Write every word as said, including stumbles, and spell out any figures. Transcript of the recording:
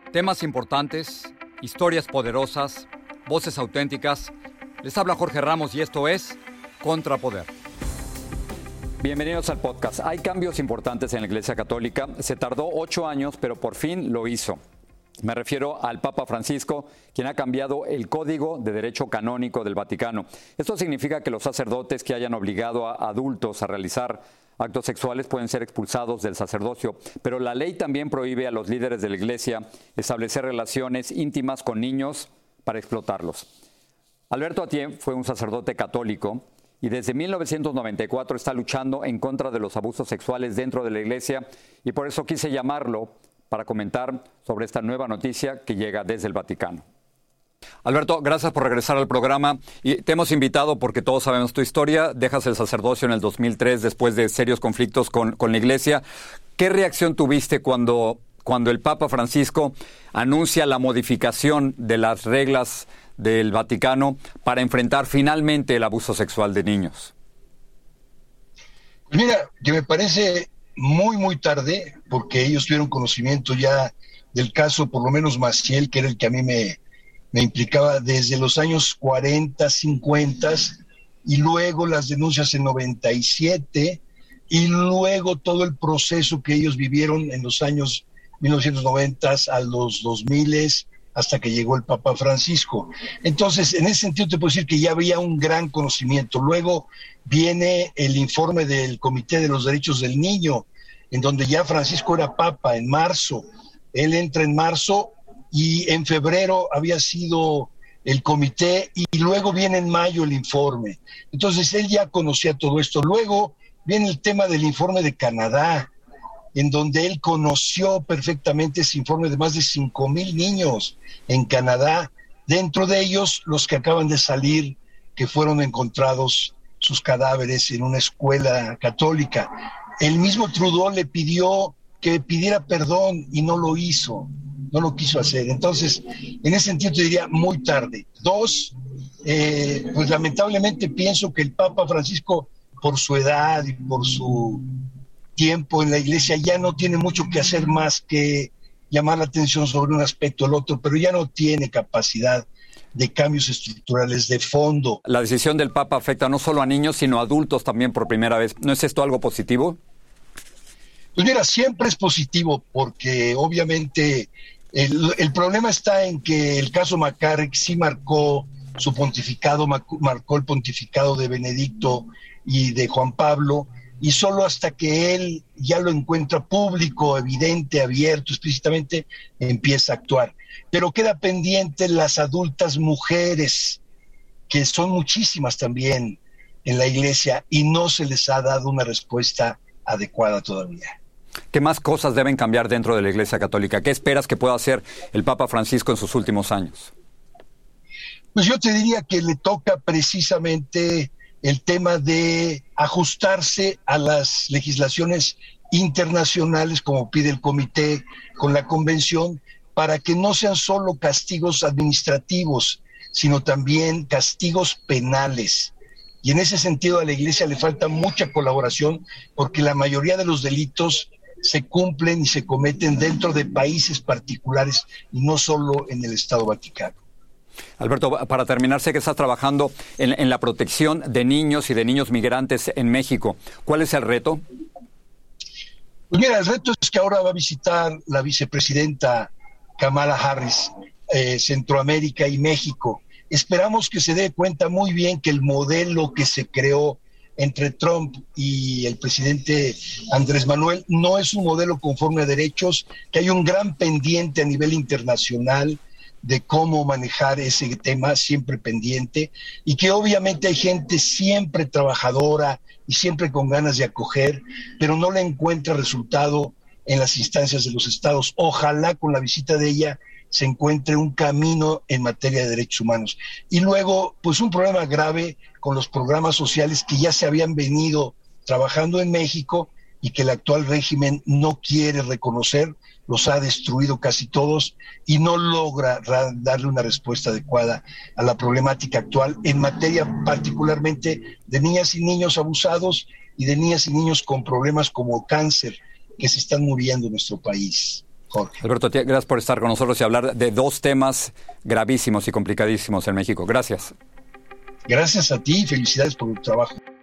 Temas importantes, historias poderosas, voces auténticas. Les habla Jorge Ramos y esto es Contrapoder. Bienvenidos al podcast. Hay cambios importantes en la Iglesia Católica. Se tardó ocho años, pero por fin lo hizo. Me refiero al Papa Francisco, quien ha cambiado el Código de Derecho Canónico del Vaticano. Esto significa que los sacerdotes que hayan obligado a adultos a realizar actos sexuales pueden ser expulsados del sacerdocio, pero la ley también prohíbe a los líderes de la Iglesia establecer relaciones íntimas con niños para explotarlos. Alberto Atié fue un sacerdote católico y desde mil novecientos noventa y cuatro está luchando en contra de los abusos sexuales dentro de la Iglesia, y por eso quise llamarlo para comentar sobre esta nueva noticia que llega desde el Vaticano. Alberto, gracias por regresar al programa. Y te hemos invitado porque todos sabemos tu historia. Dejas el sacerdocio en el dos mil tres después de serios conflictos con, con la Iglesia. ¿Qué reacción tuviste cuando, cuando el Papa Francisco anuncia la modificación de las reglas del Vaticano para enfrentar finalmente el abuso sexual de niños? Mira, que me parece muy, muy tarde, porque ellos tuvieron conocimiento ya del caso, por lo menos Maciel, que era el que a mí me, me implicaba desde los años cuarenta, cincuenta, y luego las denuncias en noventa y siete, y luego todo el proceso que ellos vivieron en los años mil novecientos noventa a los dos mil, hasta que llegó el Papa Francisco. Entonces, en ese sentido te puedo decir que ya había un gran conocimiento. Luego viene el informe del Comité de los Derechos del Niño, en donde ya Francisco era Papa en marzo. Él entra en marzo y en febrero había sido el comité, y luego viene en mayo el informe. Entonces, él ya conocía todo esto. Luego viene el tema del informe de Canadá, en donde él conoció perfectamente ese informe de más de cinco mil niños en Canadá, dentro de ellos los que acaban de salir, que fueron encontrados sus cadáveres en una escuela católica. El mismo Trudeau le pidió que pidiera perdón y no lo hizo, no lo quiso hacer. Entonces, en ese sentido te diría muy tarde. Dos, eh, pues lamentablemente pienso que el Papa Francisco, por su edad y por su tiempo en la Iglesia, ya no tiene mucho que hacer más que llamar la atención sobre un aspecto o el otro, pero ya no tiene capacidad de cambios estructurales de fondo. La decisión del Papa afecta no solo a niños, sino a adultos también por primera vez. ¿No es esto algo positivo? Pues mira, siempre es positivo, porque obviamente el, el problema está en que el caso McCarrick sí marcó su pontificado, marcó el pontificado de Benedicto y de Juan Pablo, y solo hasta que él ya lo encuentra público, evidente, abierto, explícitamente, empieza a actuar. Pero queda pendiente las adultas mujeres, que son muchísimas también en la Iglesia, y no se les ha dado una respuesta adecuada todavía. ¿Qué más cosas deben cambiar dentro de la Iglesia Católica? ¿Qué esperas que pueda hacer el Papa Francisco en sus últimos años? Pues yo te diría que le toca precisamente el tema de ajustarse a las legislaciones internacionales, como pide el comité con la convención, para que no sean solo castigos administrativos, sino también castigos penales. Y en ese sentido a la Iglesia le falta mucha colaboración, porque la mayoría de los delitos se cumplen y se cometen dentro de países particulares y no solo en el Estado Vaticano. Alberto, para terminar, sé que estás trabajando en, en la protección de niños y de niños migrantes en México. ¿Cuál es el reto? Pues mira, el reto es que ahora va a visitar la vicepresidenta Kamala Harris eh, Centroamérica y México. Esperamos que se dé cuenta muy bien que el modelo que se creó entre Trump y el presidente Andrés Manuel no es un modelo conforme a derechos, que hay un gran pendiente a nivel internacional de cómo manejar ese tema, siempre pendiente, y que obviamente hay gente siempre trabajadora y siempre con ganas de acoger, pero no le encuentra resultado en las instancias de los estados. Ojalá con la visita de ella se encuentre un camino en materia de derechos humanos. Y luego, pues un problema grave con los programas sociales que ya se habían venido trabajando en México y que el actual régimen no quiere reconocer, los ha destruido casi todos y no logra darle una respuesta adecuada a la problemática actual en materia particularmente de niñas y niños abusados y de niñas y niños con problemas como cáncer que se están muriendo en nuestro país. Jorge. Alberto, gracias por estar con nosotros y hablar de dos temas gravísimos y complicadísimos en México. Gracias. Gracias a ti y felicidades por tu trabajo.